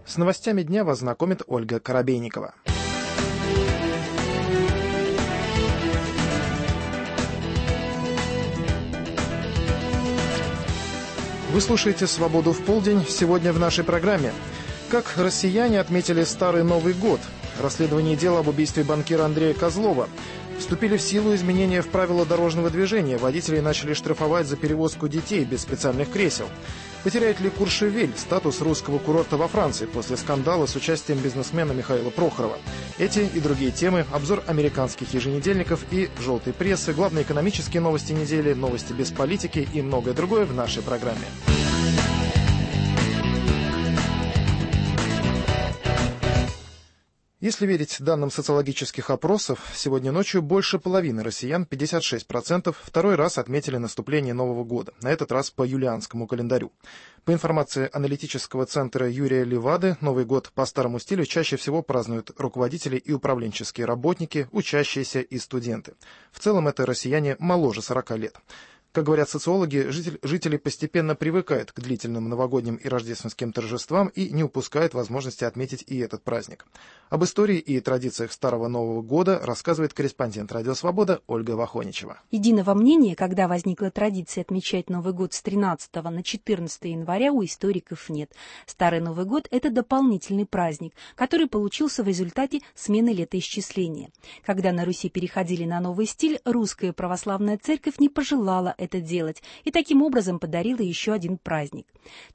С новостями дня вас знакомит Ольга Коробейникова. Вы слушаете «Свободу в полдень» сегодня в нашей программе. Как россияне отметили Старый Новый год? Расследование дела об убийстве банкира Андрея Козлова. Вступили в силу изменения в правила дорожного движения. Водителей начали штрафовать за перевозку детей без специальных кресел. Потеряет ли Куршевель статус русского курорта во Франции после скандала с участием бизнесмена Михаила Прохорова? Эти и другие темы, обзор американских еженедельников и желтой прессы, главные экономические новости недели, новости без политики и многое другое в нашей программе. Если верить данным социологических опросов, сегодня ночью больше половины россиян, 56%, второй раз отметили наступление Нового года, на этот раз по юлианскому календарю. По информации аналитического центра Юрия Левады, Новый год по старому стилю чаще всего празднуют руководители и управленческие работники, учащиеся и студенты. В целом это россияне моложе 40 лет. Как говорят социологи, жители постепенно привыкают к длительным новогодним и рождественским торжествам и не упускают возможности отметить и этот праздник. Об истории и традициях Старого Нового года рассказывает корреспондент «Радио Свобода» Ольга Вахоничева. Единого мнения, когда возникла традиция отмечать Новый год с 13 на 14 января, у историков нет. Старый Новый год – это дополнительный праздник, который получился в результате смены летоисчисления. Когда на Руси переходили на новый стиль, русская православная церковь не пожелала это делать и таким образом подарила еще один праздник.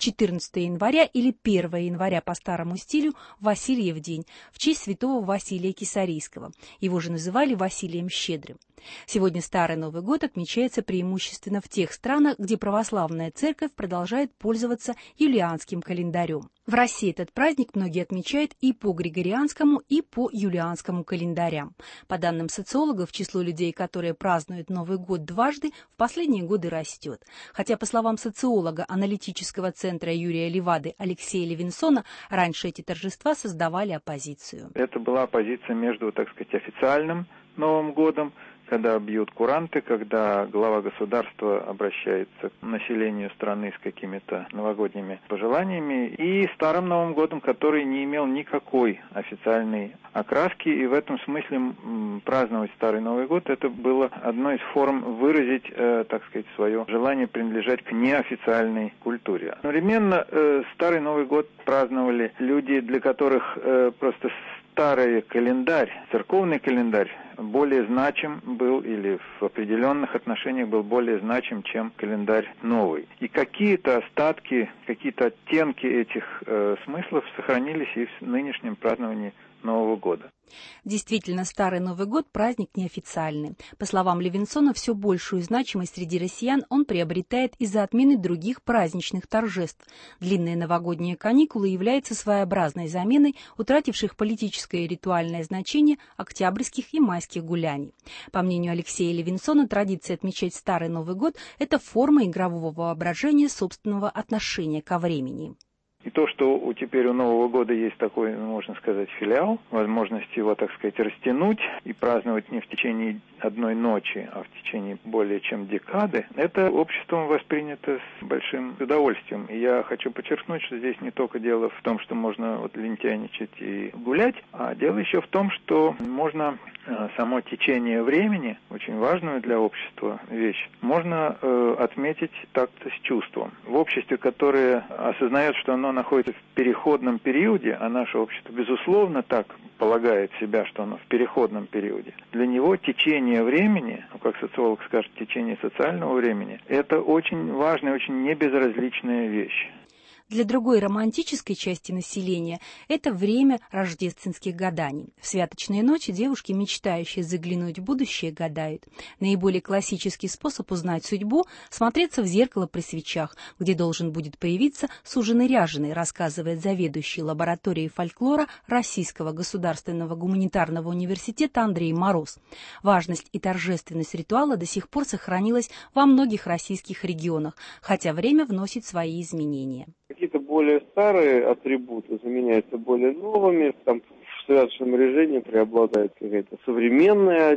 14 января или 1 января по старому стилю – Васильев день, в честь святого Василия Кесарийского. Его же называли Василием Щедрым. Сегодня Старый Новый год отмечается преимущественно в тех странах, где православная церковь продолжает пользоваться юлианским календарем. В России этот праздник многие отмечают и по григорианскому, и по юлианскому календарям. По данным социологов, число людей, которые празднуют Новый год дважды, в последние годы растет. Хотя, по словам социолога аналитического центра Юрия Левады Алексея Левинсона, раньше эти торжества создавали оппозицию. Это была оппозиция между, так сказать, официальным Новым годом, когда бьют куранты, когда глава государства обращается к населению страны с какими-то новогодними пожеланиями, и Старым Новым годом, который не имел никакой официальной окраски, и в этом смысле праздновать Старый Новый год, это было одной из форм выразить, так сказать, свое желание принадлежать к неофициальной культуре. Одновременно Старый Новый год праздновали люди, для которых просто старый календарь, церковный календарь, более значим был или в определенных отношениях был более значим, чем календарь новый. И какие-то остатки, какие-то оттенки этих смыслов сохранились и в нынешнем праздновании Нового года. Действительно, Старый Новый год – праздник неофициальный. По словам Левинсона, все большую значимость среди россиян он приобретает из-за отмены других праздничных торжеств. Длинные новогодние каникулы являются своеобразной заменой утративших политическое и ритуальное значение октябрьских и майских гуляний. По мнению Алексея Левинсона, традиция отмечать Старый Новый год – это форма игрового воображения собственного отношения ко времени. И то, что теперь у Нового года есть такой, можно сказать, филиал, возможность его, так сказать, растянуть и праздновать не в течение одной ночи, а в течение более чем декады, это обществом воспринято с большим удовольствием. И я хочу подчеркнуть, что здесь не только дело в том, что можно лентяйничать и гулять, а дело еще в том, что можно само течение времени, очень важную для общества вещь, можно отметить так-то с чувством. В обществе, которое осознает, что оно находится в переходном периоде, а наше общество, безусловно, так полагает себя, что оно в переходном периоде, для него течение времени, как социолог скажет, течение социального времени, это очень важная, очень небезразличная вещь. Для другой романтической части населения это время рождественских гаданий. В святочные ночи девушки, мечтающие заглянуть в будущее, гадают. Наиболее классический способ узнать судьбу – смотреться в зеркало при свечах, где должен будет появиться суженый ряженый, рассказывает заведующий лабораторией фольклора Российского государственного гуманитарного университета Андрей Мороз. Важность и торжественность ритуала до сих пор сохранилась во многих российских регионах, хотя время вносит свои изменения. Какие-то более старые атрибуты заменяются более новыми. Там в святочном режиме преобладает какая-то современная одежда.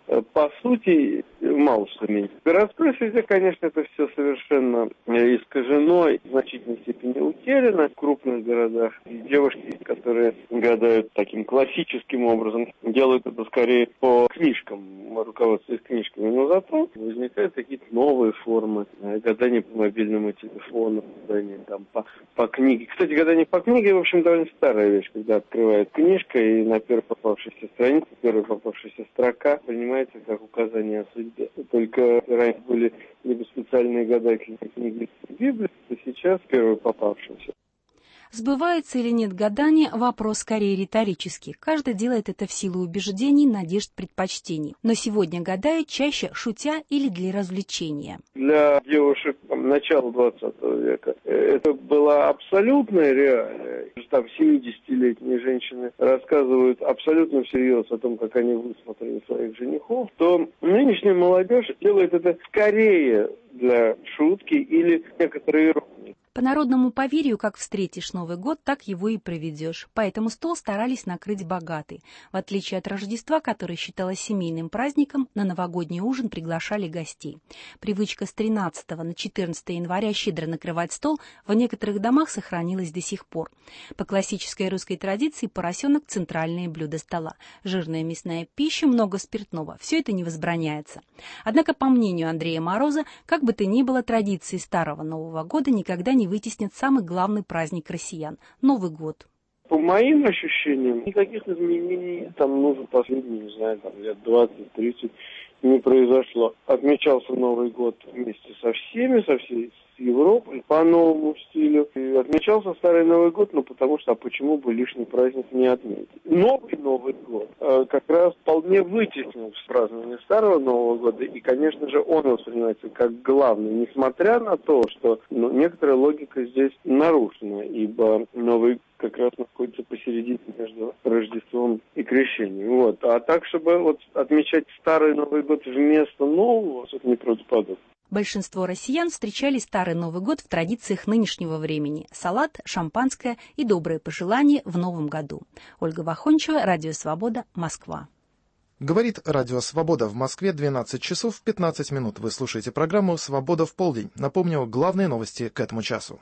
по сути, мало что меняется. В городской среде, конечно, это все совершенно искажено и в значительной степени утеряно. В крупных городах девушки, которые гадают таким классическим образом, делают это скорее по книжкам, руководствуясь книжками. Но зато возникают какие-то новые формы гадания по мобильному телефону, гадания там по книге. Кстати, гадание по книге, в общем, довольно старая вещь, когда открывает книжка и на первой попавшейся странице, первая попавшаяся строка принимается как указание о судьбе. Только раньше были либо специальные гадательные книги Библии, а сейчас первая попавшаяся. Сбывается или нет гадание – вопрос скорее риторический. Каждый делает это в силу убеждений, надежд, предпочтений. Но сегодня гадают чаще шутя или для развлечения. Для девушек начала 20 века это была абсолютная реальность. Там 70-летние женщины рассказывают абсолютно всерьез о том, как они высмотрели своих женихов, то нынешняя молодежь делает это скорее для шутки или некоторые иронии. По народному поверью, как встретишь Новый год, так его и проведешь. Поэтому стол старались накрыть богатый. В отличие от Рождества, которое считалось семейным праздником, на новогодний ужин приглашали гостей. Привычка с 13 на 14 января щедро накрывать стол в некоторых домах сохранилась до сих пор. По классической русской традиции поросенок – центральное блюдо стола. Жирная мясная пища, много спиртного – все это не возбраняется. Однако, по мнению Андрея Мороза, как бы то ни было, традиции Старого Нового года никогда не вытеснят самый главный праздник россиян – Новый год. По моим ощущениям, никаких изменений за последние, лет 20-30 не произошло. Отмечался Новый год вместе со всеми, со всей Европой по новому стилю. И отмечался Старый Новый год, потому что, почему бы лишний праздник не отметить? Новый год как раз вполне вытеснил празднование Старого Нового года, и, конечно же, он воспринимается как главный, несмотря на то, что некоторая логика здесь нарушена, ибо Новый как раз находится посередине между Рождеством и Крещением. А так, чтобы отмечать Старый Новый год вместо Нового, это неправдоподобно. Большинство россиян встречали Старый Новый год в традициях нынешнего времени – салат, шампанское и добрые пожелания в Новом году. Ольга Вахончева, Радио Свобода, Москва. Говорит Радио Свобода в Москве, 12 часов 15 минут. Вы слушаете программу «Свобода в полдень». Напомню, главные новости к этому часу.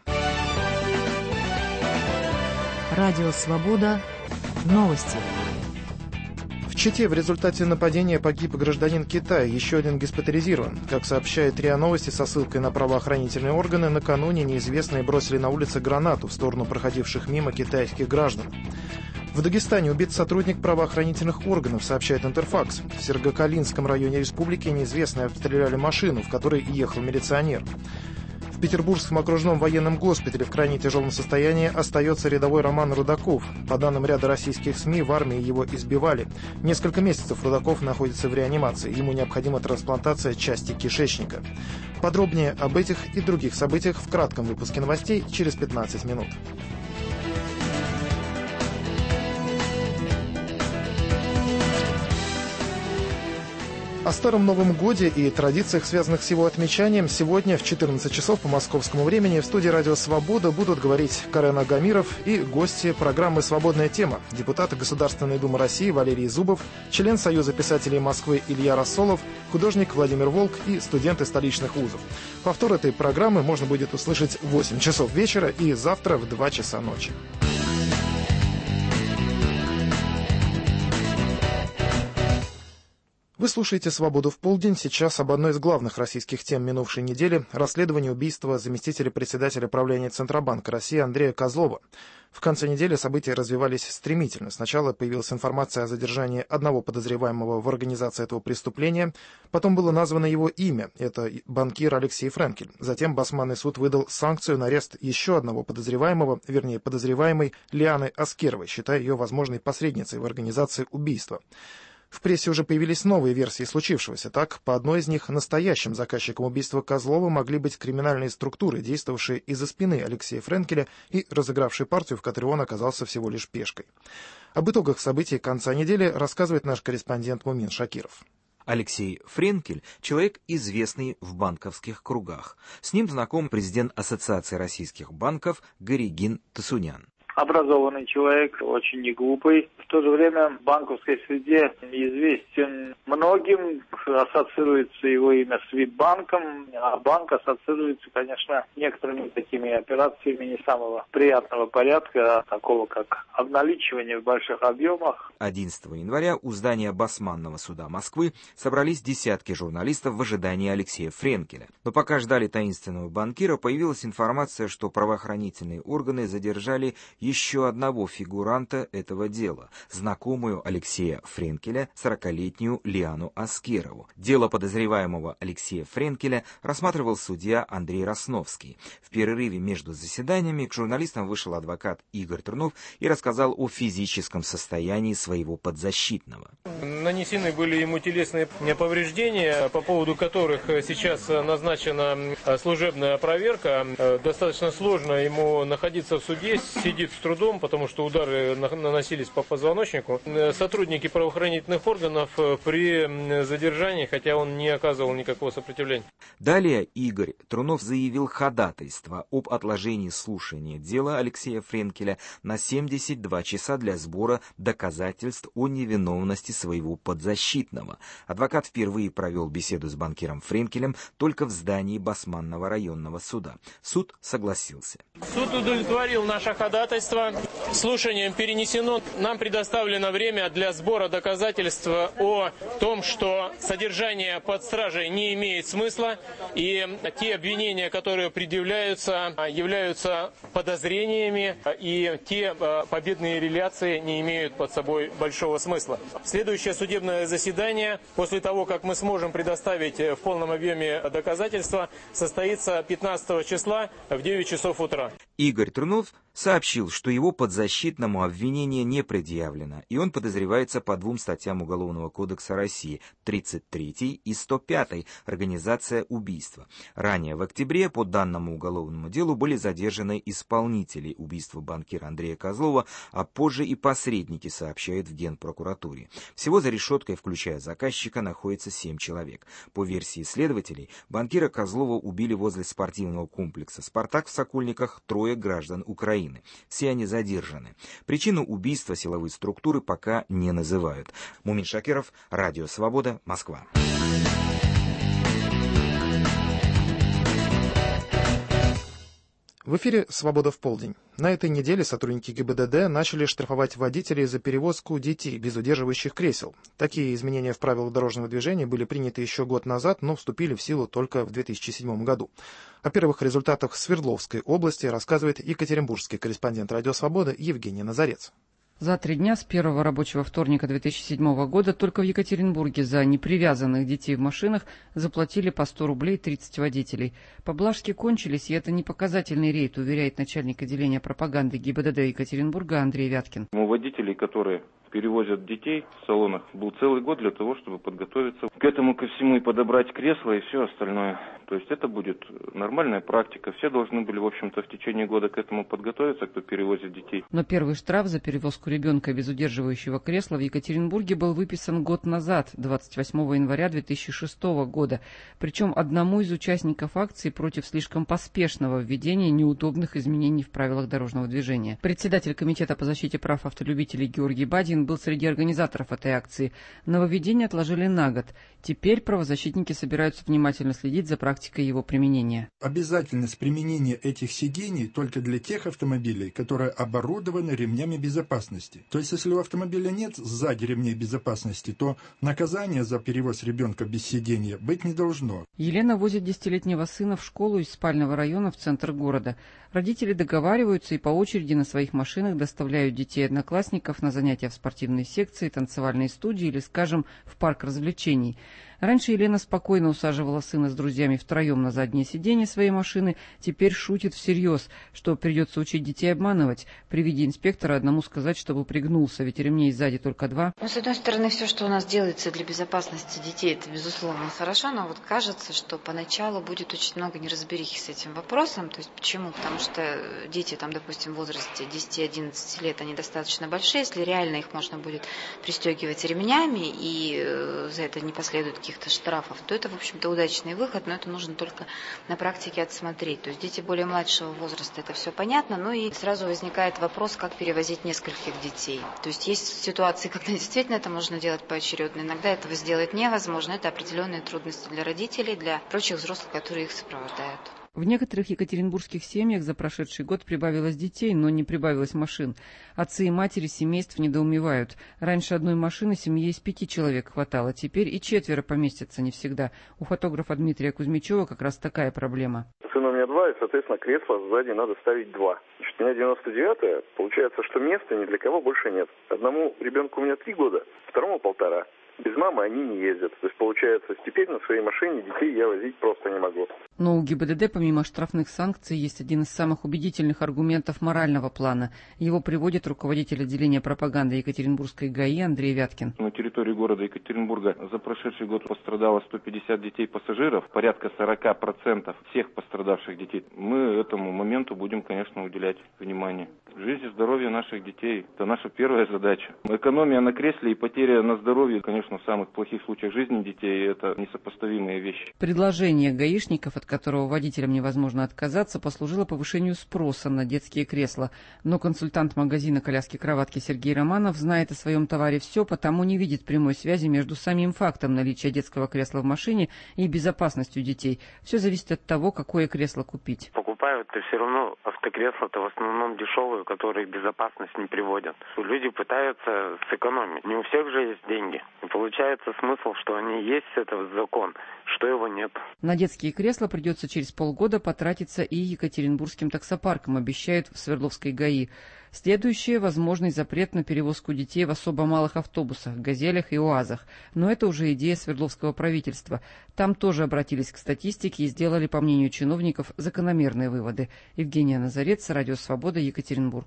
Радио Свобода. Новости. В Чите в результате нападения погиб гражданин Китая, еще один госпитализирован. Как сообщает РИА Новости со ссылкой на правоохранительные органы, накануне неизвестные бросили на улице гранату в сторону проходивших мимо китайских граждан. В Дагестане убит сотрудник правоохранительных органов, сообщает Интерфакс. В Сергокалинском районе республики неизвестные обстреляли машину, в которой ехал милиционер. В Петербургском окружном военном госпитале в крайне тяжелом состоянии остается рядовой Роман Рудаков. По данным ряда российских СМИ, в армии его избивали. Несколько месяцев Рудаков находится в реанимации. Ему необходима трансплантация части кишечника. Подробнее об этих и других событиях в кратком выпуске новостей через 15 минут. О Старом Новом Годе и традициях, связанных с его отмечанием, сегодня в 14 часов по московскому времени в студии «Радио Свобода» будут говорить Карен Агамиров и гости программы «Свободная тема», депутаты Государственной Думы России Валерий Зубов, член Союза писателей Москвы Илья Рассолов, художник Владимир Волк и студенты столичных вузов. Повтор этой программы можно будет услышать в 8 часов вечера и завтра в 2 часа ночи. Вы слушаете «Свободу в полдень». Сейчас об одной из главных российских тем минувшей недели – расследовании убийства заместителя председателя правления Центробанка России Андрея Козлова. В конце недели события развивались стремительно. Сначала появилась информация о задержании одного подозреваемого в организации этого преступления, потом было названо его имя – это банкир Алексей Френкель. Затем Басманный суд выдал санкцию на арест еще одного подозреваемого, подозреваемой Лианы Аскеровой, считая ее возможной посредницей в организации убийства. В прессе уже появились новые версии случившегося. Так, по одной из них, настоящим заказчиком убийства Козлова могли быть криминальные структуры, действовавшие из-за спины Алексея Френкеля и разыгравшие партию, в которой он оказался всего лишь пешкой. Об итогах событий конца недели рассказывает наш корреспондент Мумин Шакиров. Алексей Френкель – человек, известный в банковских кругах. С ним знаком президент Ассоциации российских банков Горегин Тасунян. образованный человек, очень неглупый. В то же время в банковской среде известен многим, ассоциируется его имя с Витбанком, а банк ассоциируется, конечно, некоторыми такими операциями не самого приятного порядка, такого как обналичивание в больших объемах. 11 января у здания Басманного суда Москвы собрались десятки журналистов в ожидании Алексея Френкеля. Но пока ждали таинственного банкира, появилась информация, что правоохранительные органы задержали еще одного фигуранта этого дела, знакомую Алексея Френкеля, 40-летнюю Лиану Аскерову. Дело подозреваемого Алексея Френкеля рассматривал судья Андрей Росновский. В перерыве между заседаниями к журналистам вышел адвокат Игорь Трунов и рассказал о физическом состоянии своего подзащитного. Нанесены были ему телесные повреждения, по поводу которых сейчас назначена служебная проверка. Достаточно сложно ему находиться в суде, сидит с трудом, потому что удары наносились по позвоночнику. Сотрудники правоохранительных органов при задержании, хотя он не оказывал никакого сопротивления. Далее Игорь Трунов заявил ходатайство об отложении слушания дела Алексея Френкеля на 72 часа для сбора доказательств о невиновности своего подзащитного. Адвокат впервые провел беседу с банкиром Френкелем только в здании Басманного районного суда. Суд согласился. Суд удовлетворил наше ходатайство. Слушанием перенесено. Нам предоставлено время для сбора доказательств о том, что содержание под стражей не имеет смысла, и те обвинения, которые предъявляются, являются подозрениями, и те победные реляции не имеют под собой большого смысла. Следующее судебное заседание, после того, как мы сможем предоставить в полном объеме доказательства, состоится 15 числа в 9 часов утра. Игорь Трунов сообщил, что его подзащитному обвинение не предъявлено, и он подозревается по 2 статьям Уголовного кодекса России, 33 и 105 «Организация убийства». Ранее в октябре по данному уголовному делу были задержаны исполнители убийства банкира Андрея Козлова, а позже и посредники, сообщают в Генпрокуратуре. Всего за решеткой, включая заказчика, находится 7 человек. По версии следователей, банкира Козлова убили возле спортивного комплекса «Спартак» в Сокольниках 3 граждан Украины. Все они задержаны. Причину убийства силовые структуры пока не называют. Мумин Шакиров, Радио Свобода, Москва. В эфире «Свобода в полдень». На этой неделе сотрудники ГИБДД начали штрафовать водителей за перевозку детей без удерживающих кресел. Такие изменения в правилах дорожного движения были приняты еще год назад, но вступили в силу только в 2007 году. О первых результатах Свердловской области рассказывает екатеринбургский корреспондент «Радио Свобода» Евгений Назарец. За 3 дня с первого рабочего вторника 2007 года только в Екатеринбурге за непривязанных детей в машинах заплатили по 100 рублей 30 водителей. Поблажки кончились, и это не показательный рейд, уверяет начальник отделения пропаганды ГИБДД Екатеринбурга Андрей Вяткин. У водителей, которые перевозят детей в салонах, был целый год для того, чтобы подготовиться к этому ко всему и подобрать кресла и все остальное. То есть это будет нормальная практика. Все должны были, в общем-то, в течение года к этому подготовиться, кто перевозит детей. Но первый штраф за перевозку ребенка без удерживающего кресла в Екатеринбурге был выписан год назад, 28 января 2006 года. Причем одному из участников акции против слишком поспешного введения неудобных изменений в правилах дорожного движения. Председатель Комитета по защите прав автолюбителей Георгий Бадин был среди организаторов этой акции. Нововведение отложили на год. Теперь правозащитники собираются внимательно следить за практикой его применения. Обязательность применения этих сидений только для тех автомобилей, которые оборудованы ремнями безопасности. То есть, если у автомобиля нет сзади ремней безопасности, то наказание за перевоз ребенка без сидения быть не должно. Елена возит 10-летнего сына в школу из спального района в центр города. Родители договариваются и по очереди на своих машинах доставляют детей одноклассников на занятия в спортивные секции, танцевальные студии или, скажем, в парк развлечений. Раньше Елена спокойно усаживала сына с друзьями втроем на заднее сиденье своей машины, теперь шутит всерьез, что придется учить детей обманывать. При виде инспектора одному сказать, чтобы пригнулся, ведь ремней сзади только 2. Ну, с одной стороны, все, что у нас делается для безопасности детей, это, безусловно, хорошо, но вот кажется, что поначалу будет очень много неразберихи с этим вопросом. То есть почему? Потому что дети, там, допустим, в возрасте 10-11 лет, они достаточно большие, если реально их можно будет пристегивать ремнями, и за это не последует каких каких-то штрафов, то это, в общем-то, удачный выход, но это нужно только на практике отсмотреть. То есть дети более младшего возраста, это все понятно, но и сразу возникает вопрос, как перевозить нескольких детей. То есть есть ситуации, когда действительно это можно делать поочередно, иногда этого сделать невозможно, это определенные трудности для родителей, для прочих взрослых, которые их сопровождают. В некоторых екатеринбургских семьях за прошедший год прибавилось детей, но не прибавилось машин. Отцы и матери семейств недоумевают. Раньше одной машины семье из 5 человек хватало, теперь и 4 поместятся не всегда. У фотографа Дмитрия Кузьмичева как раз такая проблема. Сына у меня 2, и, соответственно, кресло сзади надо ставить 2. Значит, у меня 99-е, получается, что места ни для кого больше нет. Одному ребенку у меня 3 года, второму 1,5. Без мамы они не ездят. То есть, получается, теперь на своей машине детей я возить просто не могу. Но у ГИБДД, помимо штрафных санкций, есть один из самых убедительных аргументов морального плана. Его приводит руководитель отделения пропаганды Екатеринбургской ГАИ Андрей Вяткин. На территории города Екатеринбурга за прошедший год пострадало 150 детей-пассажиров, порядка 40% всех пострадавших детей. Мы этому моменту будем, конечно, уделять внимание. Жизнь и здоровье наших детей – это наша первая задача. Экономия на кресле и потеря на здоровье, конечно, в самых плохих случаях жизни детей – это несопоставимые вещи. Предложение гаишников, от которого водителям невозможно отказаться, послужило повышению спроса на детские кресла. Но консультант магазина коляски-кроватки Сергей Романов знает о своем товаре все, потому не видит прямой связи между самим фактом наличия детского кресла в машине и безопасностью детей. Все зависит от того, какое кресло купить. Покупают-то все равно автокресла-то в основном дешевые, которые безопасность не приводят. Люди пытаются сэкономить. Не у всех же есть деньги. И получается смысл, что они есть, это закон, что его нет. На детские кресла придется через полгода потратиться и екатеринбургским таксопарком, обещают в Свердловской ГАИ. Следующее – возможный запрет на перевозку детей в особо малых автобусах, «Газелях» и «УАЗах». Но это уже идея Свердловского правительства. Там тоже обратились к статистике и сделали, по мнению чиновников, закономерные выводы. Евгения Назарец, Радио Свобода, Екатеринбург.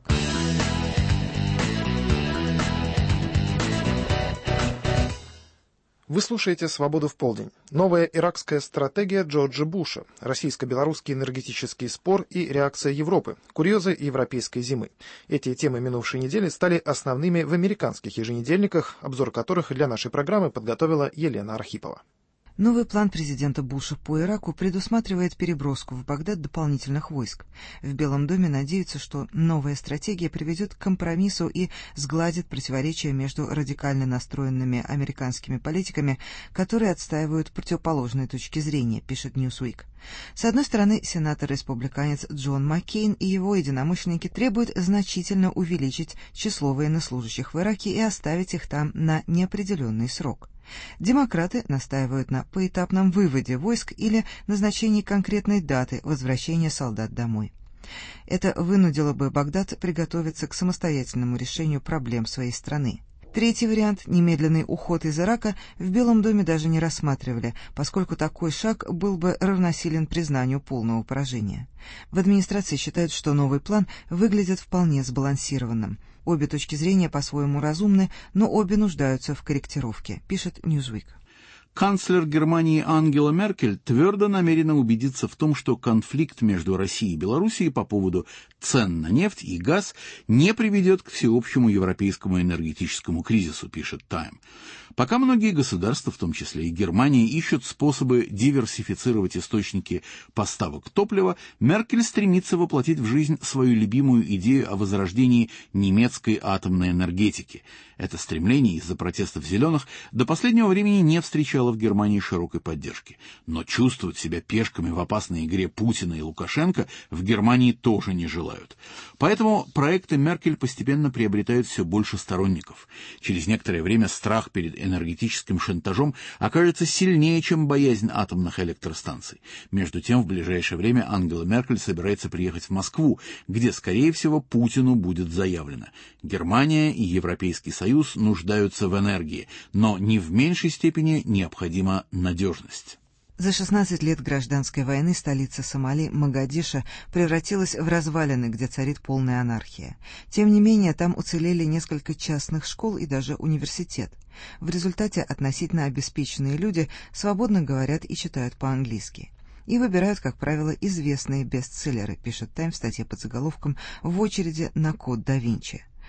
Вы слушаете «Свободу в полдень». Новая иракская стратегия Джорджа Буша, российско-белорусский энергетический спор и реакция Европы, курьезы европейской зимы. Эти темы минувшей недели стали основными в американских еженедельниках, обзор которых для нашей программы подготовила Елена Архипова. Новый план президента Буша по Ираку предусматривает переброску в Багдад дополнительных войск. В Белом доме надеются, что новая стратегия приведет к компромиссу и сгладит противоречия между радикально настроенными американскими политиками, которые отстаивают противоположные точки зрения, пишет Newsweek. С одной стороны, сенатор-республиканец Джон Маккейн и его единомышленники требуют значительно увеличить число военнослужащих в Ираке и оставить их там на неопределенный срок. Демократы настаивают на поэтапном выводе войск или назначении конкретной даты возвращения солдат домой. Это вынудило бы Багдад приготовиться к самостоятельному решению проблем своей страны. Третий вариант, немедленный уход из Ирака, в Белом доме даже не рассматривали, поскольку такой шаг был бы равносилен признанию полного поражения. В администрации считают, что новый план выглядит вполне сбалансированным. Обе точки зрения по-своему разумны, но обе нуждаются в корректировке, пишет Newsweek. Канцлер Германии Ангела Меркель твердо намерена убедиться в том, что конфликт между Россией и Белоруссией по поводу цен на нефть и газ не приведет к всеобщему европейскому энергетическому кризису, пишет Time. Пока многие государства, в том числе и Германия, ищут способы диверсифицировать источники поставок топлива, Меркель стремится воплотить в жизнь свою любимую идею о возрождении немецкой атомной энергетики. Это стремление из-за протестов «зеленых» до последнего времени не встречало в Германии широкой поддержки. Но чувствовать себя пешками в опасной игре Путина и Лукашенко в Германии тоже не желают. Поэтому проекты Меркель постепенно приобретают все больше сторонников. Через некоторое время страх перед энергетическим шантажом окажется сильнее, чем боязнь атомных электростанций. Между тем, в ближайшее время Ангела Меркель собирается приехать в Москву, где, скорее всего, Путину будет заявлено: Германия и Европейский Союз нуждаются в энергии, но не в меньшей степени необходима надежность. За 16 лет гражданской войны столица Сомали, Могадишо, превратилась в развалины, где царит полная анархия. Тем не менее, там уцелели несколько частных школ и даже университет. В результате относительно обеспеченные люди свободно говорят и читают по-английски. И выбирают, как правило, известные бестселлеры, пишет Тайм в статье под заголовком «В очереди на код да Винчи».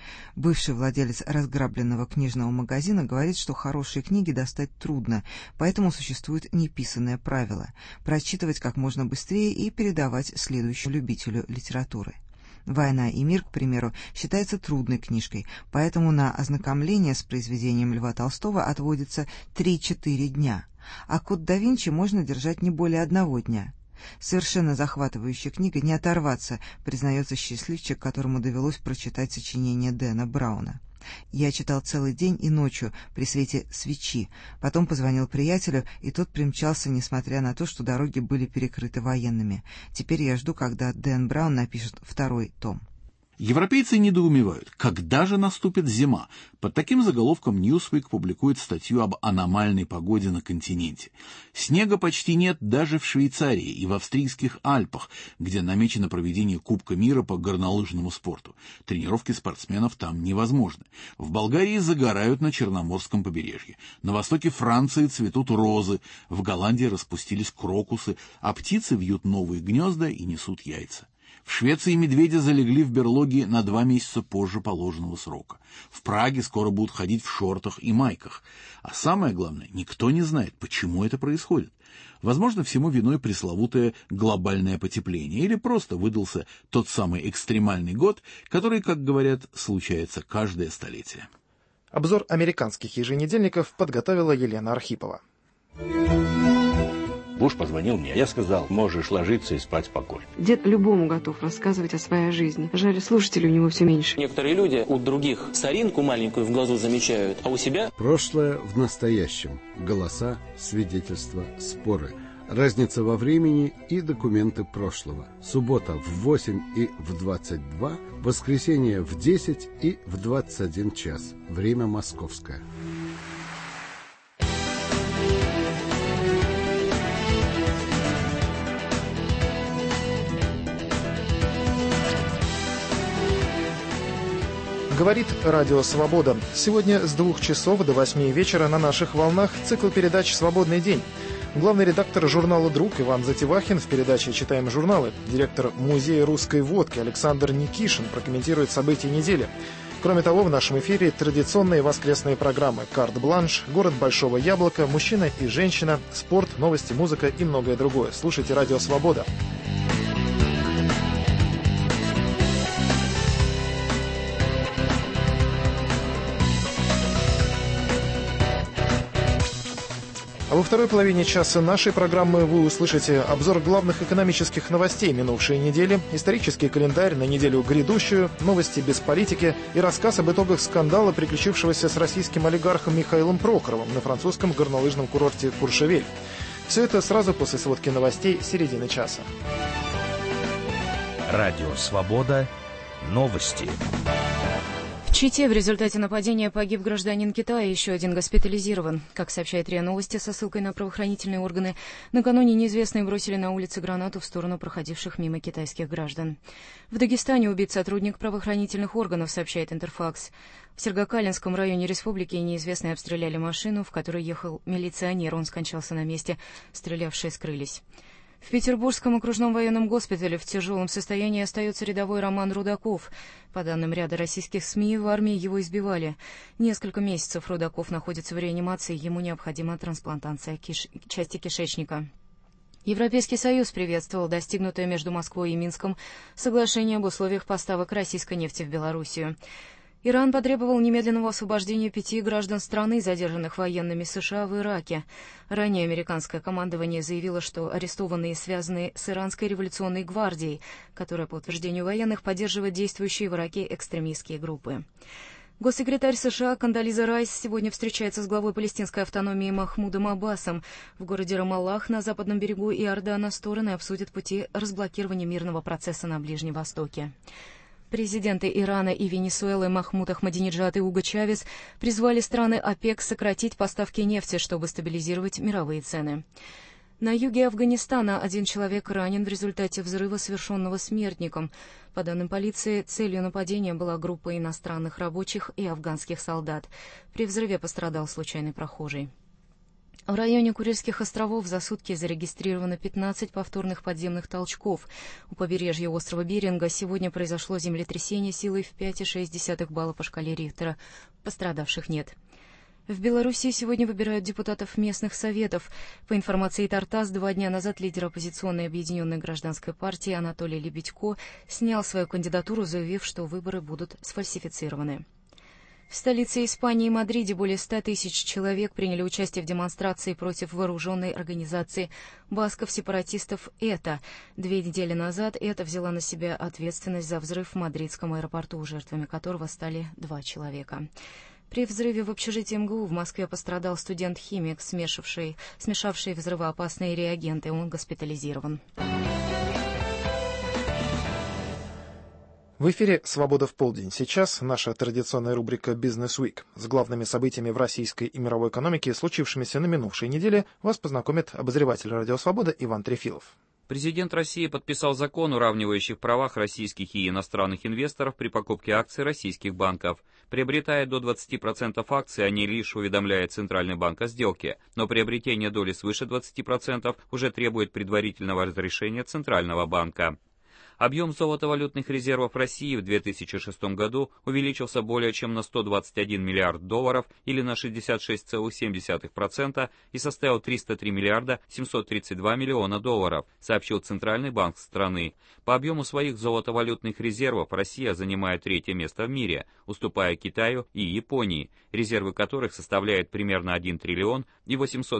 Бывший владелец разграбленного книжного магазина говорит, что хорошие книги достать трудно, поэтому существует неписанное правило – прочитывать как можно быстрее и передавать следующему любителю литературы. «Война и мир», к примеру, считается трудной книжкой, поэтому на ознакомление с произведением Льва Толстого отводится 3-4 дня, а «Код да Винчи» можно держать не более 1 дня. Совершенно захватывающая книга, не оторваться, признается счастливчик, которому довелось прочитать сочинение Дэна Брауна. «Я читал целый день и ночью при свете свечи, потом позвонил приятелю, и тот примчался, несмотря на то, что дороги были перекрыты военными. Теперь я жду, когда Дэн Браун напишет 2-й том». Европейцы недоумевают, когда же наступит зима. Под таким заголовком Newsweek публикует статью об аномальной погоде на континенте. Снега почти нет даже в Швейцарии и в австрийских Альпах, где намечено проведение Кубка мира по горнолыжному спорту. Тренировки спортсменов там невозможны. В Болгарии загорают на Черноморском побережье. На востоке Франции цветут розы. В Голландии распустились крокусы, а птицы вьют новые гнезда и несут яйца. В Швеции медведи залегли в берлоге на 2 месяца позже положенного срока. В Праге скоро будут ходить в шортах и майках. А самое главное, никто не знает, почему это происходит. Возможно, всему виной пресловутое глобальное потепление, или просто выдался тот самый экстремальный год, который, как говорят, случается каждое столетие. Обзор американских еженедельников подготовила Елена Архипова. Буш позвонил мне, я сказал, можешь ложиться и спать спокойно. Дед любому готов рассказывать о своей жизни. Жаль, слушателей у него все меньше. Некоторые люди у других соринку маленькую в глазу замечают, а у себя... Прошлое в настоящем. Голоса, свидетельства, споры. Разница во времени и документы прошлого. Суббота в 8 и в 22, воскресенье в 10 и в 21 час. Время московское. Говорит Радио Свобода. Сегодня с 2 часов до 8 вечера на наших волнах цикл передач «Свободный день». Главный редактор журнала «Друг» Иван Затевахин в передаче «Читаем журналы». Директор Музея русской водки Александр Никишин прокомментирует события недели. Кроме того, в нашем эфире традиционные воскресные программы «Карт-бланш», «Город Большого Яблока», «Мужчина и женщина», «Спорт», «Новости», «Музыка» и многое другое. Слушайте Радио Свобода. А во второй половине часа нашей программы вы услышите обзор главных экономических новостей минувшей недели, исторический календарь на неделю грядущую, новости без политики и рассказ об итогах скандала, приключившегося с российским олигархом Михаилом Прохоровым на французском горнолыжном курорте Куршевель. Все это сразу после сводки новостей середины часа. Радио «Свобода». Новости. В Чите в результате нападения погиб гражданин Китая, еще один госпитализирован. Как сообщает РИА Новости со ссылкой на правоохранительные органы, накануне неизвестные бросили на улице гранату в сторону проходивших мимо китайских граждан. В Дагестане убит сотрудник правоохранительных органов, сообщает Интерфакс. В Сергокалинском районе республики неизвестные обстреляли машину, в которой ехал милиционер. Он скончался на месте, стрелявшие скрылись. В Петербургском окружном военном госпитале в тяжелом состоянии остается рядовой Роман Рудаков. По данным ряда российских СМИ, в армии его избивали. Несколько месяцев Рудаков находится в реанимации, ему необходима трансплантация части кишечника. Европейский Союз приветствовал достигнутое между Москвой и Минском соглашение об условиях поставок российской нефти в Белоруссию. Иран потребовал немедленного освобождения 5 граждан страны, задержанных военными США в Ираке. Ранее американское командование заявило, что арестованные связаны с Иранской революционной гвардией, которая, по утверждению военных, поддерживает действующие в Ираке экстремистские группы. Госсекретарь США Кондолиза Райс сегодня встречается с главой палестинской автономии Махмудом Аббасом. В городе Рамаллах на западном берегу Иордана стороны обсудят пути разблокирования мирного процесса на Ближнем Востоке. Президенты Ирана и Венесуэлы Махмуд Ахмадинеджад и Уго Чавес призвали страны ОПЕК сократить поставки нефти, чтобы стабилизировать мировые цены. На юге Афганистана 1 человек ранен в результате взрыва, совершенного смертником. По данным полиции, целью нападения была группа иностранных рабочих и афганских солдат. При взрыве пострадал случайный прохожий. В районе Курильских островов за сутки зарегистрировано 15 повторных подземных толчков. У побережья острова Беринга сегодня произошло землетрясение силой в 5,6 балла по шкале Рихтера. Пострадавших нет. В Белоруссии сегодня выбирают депутатов местных советов. По информации Тартас, 2 дня назад лидер оппозиционной объединенной гражданской партии Анатолий Лебедько снял свою кандидатуру, заявив, что выборы будут сфальсифицированы. В столице Испании Мадриде более 100 тысяч человек приняли участие в демонстрации против вооруженной организации басков-сепаратистов ЭТА. 2 недели назад ЭТА взяла на себя ответственность за взрыв в мадридском аэропорту, жертвами которого стали 2 человека. При взрыве в общежитии МГУ в Москве пострадал студент-химик, смешавший взрывоопасные реагенты. Он госпитализирован. В эфире «Свобода в полдень». Сейчас наша традиционная рубрика «Бизнес Week». С главными событиями в российской и мировой экономике, случившимися на минувшей неделе, вас познакомит обозреватель «Радио Свобода» Иван Трефилов. Президент России подписал закон, уравнивающий в правах российских и иностранных инвесторов при покупке акций российских банков. Приобретая до 20% акций, они лишь уведомляют Центральный банк о сделке, но приобретение доли свыше 20% уже требует предварительного разрешения Центрального банка. Объем золотовалютных резервов России в 2006 году увеличился более чем на $121 миллиард или на 66,7% и составил $303 миллиарда 732 миллиона долларов, сообщил Центральный банк страны. По объему своих золотовалютных резервов Россия занимает 3-е место в мире, уступая Китаю и Японии, резервы которых составляют примерно 1 триллион и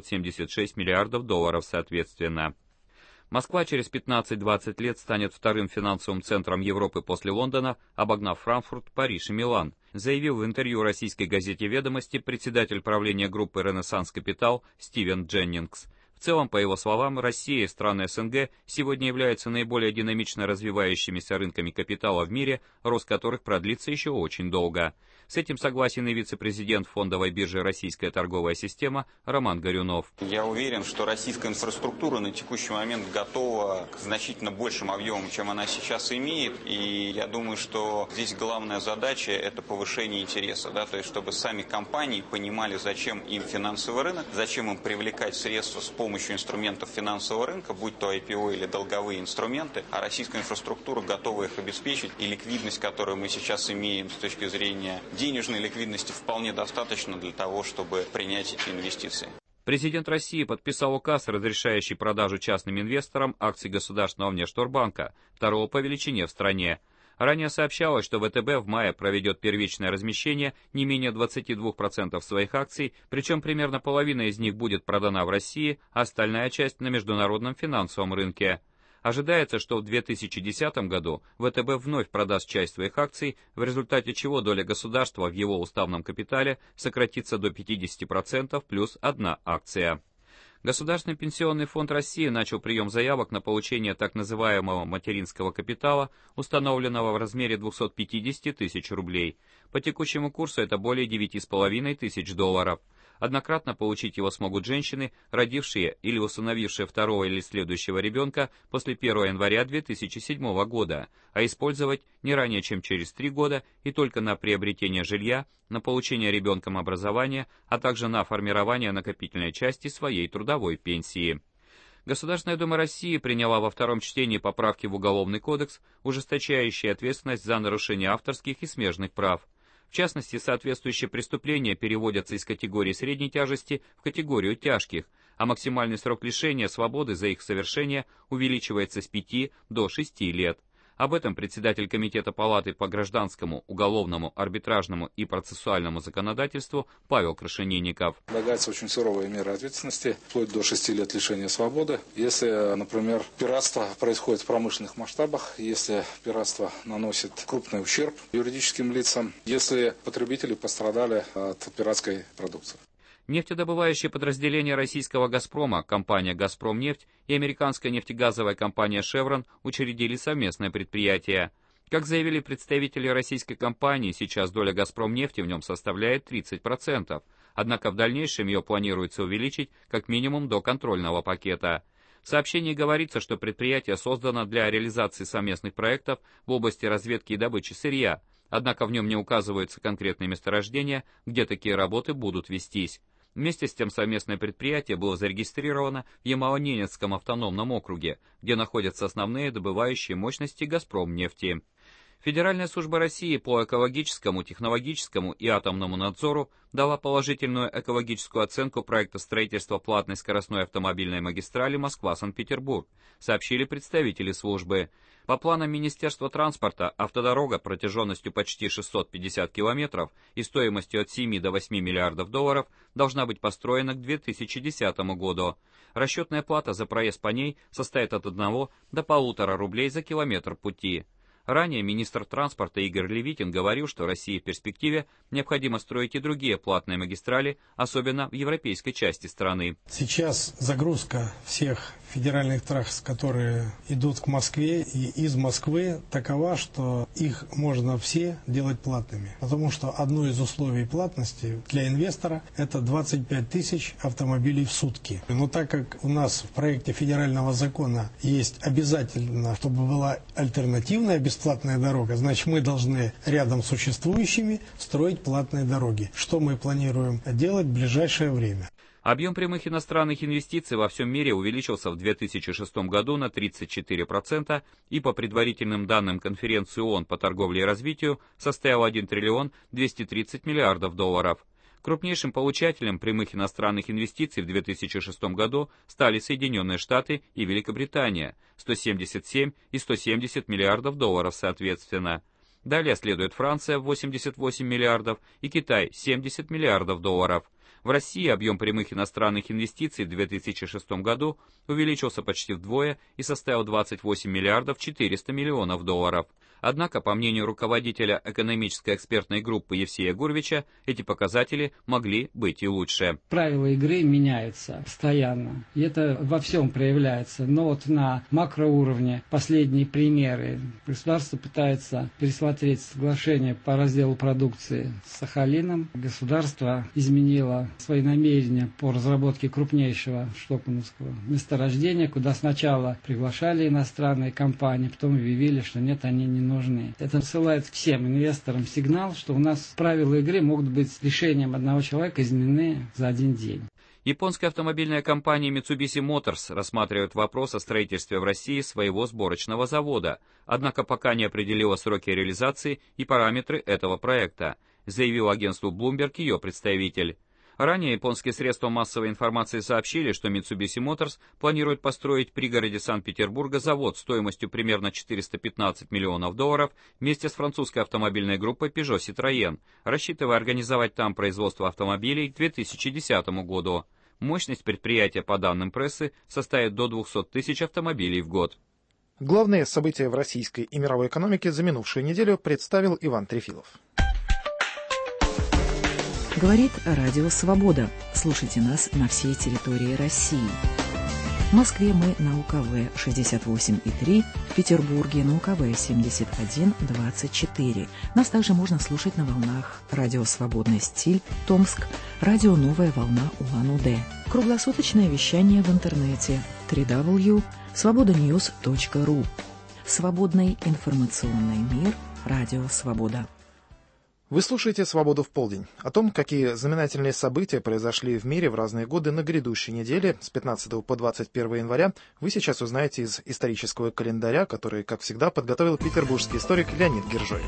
876 миллиардов долларов соответственно. Москва через 15-20 лет станет вторым финансовым центром Европы после Лондона, обогнав Франкфурт, Париж и Милан, заявил в интервью российской газете «Ведомости» председатель правления группы «Ренессанс Капитал» Стивен Дженнингс. В целом, по его словам, Россия и страны СНГ сегодня являются наиболее динамично развивающимися рынками капитала в мире, рост которых продлится еще очень долго. С этим согласен и вице-президент фондовой биржи «Российская торговая система» Роман Горюнов. Я уверен, что российская инфраструктура на текущий момент готова к значительно большим объемам, чем она сейчас имеет. И я думаю, что здесь главная задача – это повышение интереса. То есть, чтобы сами компании понимали, зачем им финансовый рынок, зачем им привлекать средства с помощью инструментов финансового рынка, будь то IPO или долговые инструменты, а российская инфраструктура готова их обеспечить. И ликвидность, которую мы сейчас имеем с точки зрения денежной ликвидности, вполне достаточно для того, чтобы принять эти инвестиции. Президент России подписал указ, разрешающий продажу частным инвесторам акций Государственного внешторгбанка, второго по величине в стране. Ранее сообщалось, что ВТБ в мае проведет первичное размещение не менее 22% своих акций, причем примерно половина из них будет продана в России, а остальная часть на международном финансовом рынке. Ожидается, что в 2010 году ВТБ вновь продаст часть своих акций, в результате чего доля государства в его уставном капитале сократится до 50% плюс 1 акция. Государственный пенсионный фонд России начал прием заявок на получение так называемого материнского капитала, установленного в размере 250 тысяч рублей. По текущему курсу это более 9,5 тысяч долларов. Однократно получить его смогут женщины, родившие или усыновившие второго или следующего ребенка после 1 января 2007 года, а использовать не ранее, чем через 3 года и только на приобретение жилья, на получение ребенком образования, а также на формирование накопительной части своей трудовой пенсии. Государственная Дума России приняла во втором чтении поправки в Уголовный кодекс, ужесточающие ответственность за нарушение авторских и смежных прав. В частности, соответствующие преступления переводятся из категории средней тяжести в категорию тяжких, а максимальный срок лишения свободы за их совершение увеличивается с 5 до 6 лет. Об этом председатель Комитета Палаты по гражданскому, уголовному, арбитражному и процессуальному законодательству Павел Крашенинников. Предлагается очень суровые меры ответственности, вплоть до 6 лет лишения свободы. Если, например, пиратство происходит в промышленных масштабах, если пиратство наносит крупный ущерб юридическим лицам, если потребители пострадали от пиратской продукции. Нефтедобывающие подразделения российского «Газпрома», компания «Газпромнефть» и американская нефтегазовая компания «Шеврон» учредили совместное предприятие. Как заявили представители российской компании, сейчас доля «Газпромнефти» в нем составляет 30%, однако в дальнейшем ее планируется увеличить как минимум до контрольного пакета. В сообщении говорится, что предприятие создано для реализации совместных проектов в области разведки и добычи сырья, однако в нем не указываются конкретные месторождения, где такие работы будут вестись. Вместе с тем совместное предприятие было зарегистрировано в Ямало-Ненецком автономном округе, где находятся основные добывающие мощности «Газпромнефти». Федеральная служба России по экологическому, технологическому и атомному надзору дала положительную экологическую оценку проекта строительства платной скоростной автомобильной магистрали Москва-Санкт-Петербург, сообщили представители службы. По планам Министерства транспорта, автодорога протяженностью почти 650 километров и стоимостью от 7 до 8 миллиардов долларов должна быть построена к 2010 году. Расчетная плата за проезд по ней составит от 1 до 1,5 рублей за километр пути. Ранее министр транспорта Игорь Левитин говорил, что России в перспективе необходимо строить и другие платные магистрали, особенно в европейской части страны. Сейчас загрузка всех федеральных трасс, которые идут к Москве и из Москвы, такова, что их можно все делать платными. Потому что одно из условий платности для инвестора – это 25 тысяч автомобилей в сутки. Но так как у нас в проекте федерального закона есть обязательно, чтобы была альтернативная бесплатная дорога, значит мы должны рядом с существующими строить платные дороги, что мы планируем делать в ближайшее время. Объем прямых иностранных инвестиций во всем мире увеличился в 2006 году на 34% и по предварительным данным конференции ООН по торговле и развитию составил 1 триллион 230 миллиардов долларов. Крупнейшим получателем прямых иностранных инвестиций в 2006 году стали Соединенные Штаты и Великобритания – 177 и 170 миллиардов долларов соответственно. Далее следует Франция – 88 миллиардов и Китай – 70 миллиардов долларов. В России объем прямых иностранных инвестиций в 2006 году увеличился почти вдвое и составил 28 миллиардов 400 миллионов долларов. Однако, по мнению руководителя экономической экспертной группы Евсея Гурвича, эти показатели могли быть и лучше. Правила игры меняются постоянно, и это во всем проявляется. Но вот на макроуровне последние примеры. Государство пытается пересмотреть соглашение по разделу продукции с Сахалином. Государство изменило свои намерения по разработке крупнейшего штокмановского месторождения, куда сначала приглашали иностранные компании, потом объявили, что нет, они не нужны. Это посылает всем инвесторам сигнал, что у нас правила игры могут быть решением одного человека изменены за один день. Японская автомобильная компания Mitsubishi Motors рассматривает вопрос о строительстве в России своего сборочного завода, однако пока не определила сроки реализации и параметры этого проекта, заявил агентству Bloomberg ее представитель. Ранее японские средства массовой информации сообщили, что Mitsubishi Motors планирует построить в пригороде Санкт-Петербурга завод стоимостью примерно 415 миллионов долларов вместе с французской автомобильной группой Peugeot Citroën, рассчитывая организовать там производство автомобилей к 2010 году. Мощность предприятия, по данным прессы, составит до 200 тысяч автомобилей в год. Главные события в российской и мировой экономике за минувшую неделю представил Иван Трефилов. Говорит Радио Свобода. Слушайте нас на всей территории России. В Москве мы на УКВ 68,3, в Петербурге на УКВ 71,24. Нас также можно слушать на волнах Радио Свободный стиль, Томск, Радио Новая волна Улан-Удэ. Круглосуточное вещание в интернете www.svobodanews.ru. Свободный информационный мир. Радио Свобода. Вы слушаете «Свободу в полдень». О том, какие знаменательные события произошли в мире в разные годы на грядущей неделе с 15 по 21 января, вы сейчас узнаете из исторического календаря, который, как всегда, подготовил петербургский историк Леонид Гержой.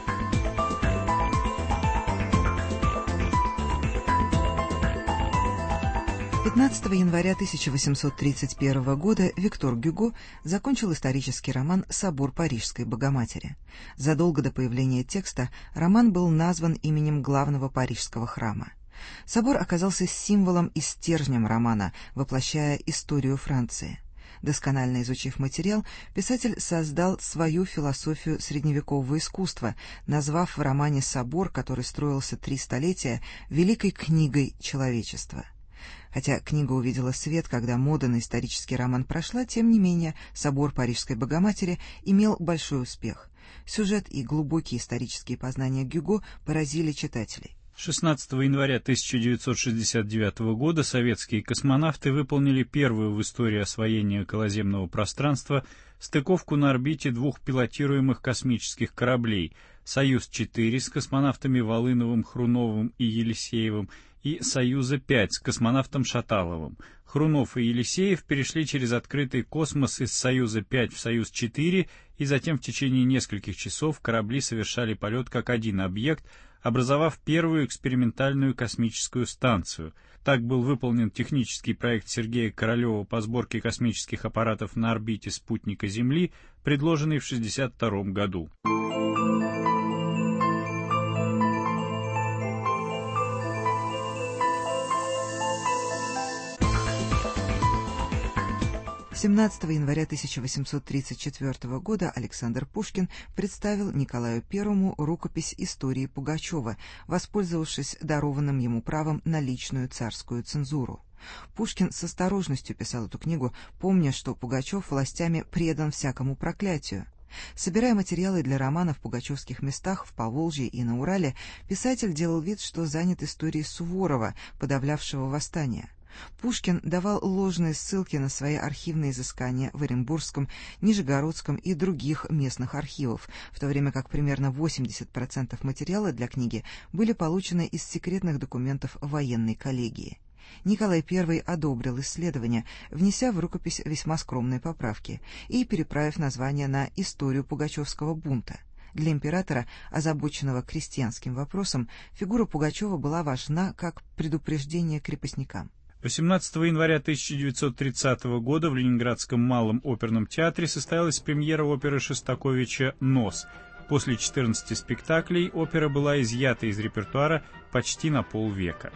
15 января 1831 года Виктор Гюго закончил исторический роман «Собор Парижской Богоматери». Задолго до появления текста роман был назван именем главного парижского храма. Собор оказался символом и стержнем романа, воплощая историю Франции. Досконально изучив материал, писатель создал свою философию средневекового искусства, назвав в романе собор, который строился 3 столетия, великой книгой человечества. Хотя книга увидела свет, когда мода на исторический роман прошла, тем не менее «Собор Парижской Богоматери» имел большой успех. Сюжет и глубокие исторические познания Гюго поразили читателей. 16 января 1969 года советские космонавты выполнили первую в истории освоения околоземного пространства стыковку на орбите 2 пилотируемых космических кораблей «Союз-4» с космонавтами Волыновым, Хруновым и Елисеевым и «Союза-5» с космонавтом Шаталовым. Хрунов и Елисеев перешли через открытый космос из «Союза-5» в «Союз-4», и затем в течение нескольких часов корабли совершали полет как один объект, образовав первую экспериментальную космическую станцию. Так был выполнен технический проект Сергея Королева по сборке космических аппаратов на орбите спутника Земли, предложенный в 1962 году. 17 января 1834 года Александр Пушкин представил Николаю I рукопись истории Пугачева, воспользовавшись дарованным ему правом на личную царскую цензуру. Пушкин с осторожностью писал эту книгу, помня, что Пугачев властями предан всякому проклятию. Собирая материалы для романа в пугачевских местах в Поволжье и на Урале, писатель делал вид, что занят историей Суворова, подавлявшего восстание. Пушкин давал ложные ссылки на свои архивные изыскания в Оренбургском, Нижегородском и других местных архивах, в то время как примерно 80% материала для книги были получены из секретных документов военной коллегии. Николай I одобрил исследования, внеся в рукопись весьма скромные поправки и переправив название на «Историю Пугачевского бунта». Для императора, озабоченного крестьянским вопросом, фигура Пугачева была важна как предупреждение крепостникам. 18 января 1930 года в Ленинградском Малом оперном театре состоялась премьера оперы Шостаковича «Нос». После 14 спектаклей опера была изъята из репертуара почти на полвека.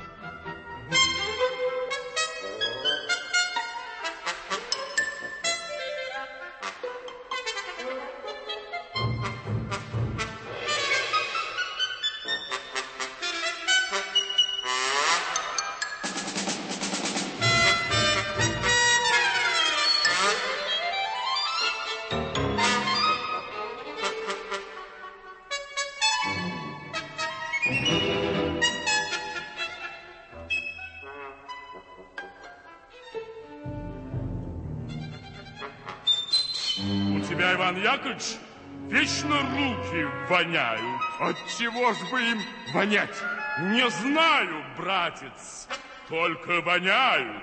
Иван Яковлевич, вечно руки воняют. Отчего ж бы им вонять? Не знаю, братец, только воняют.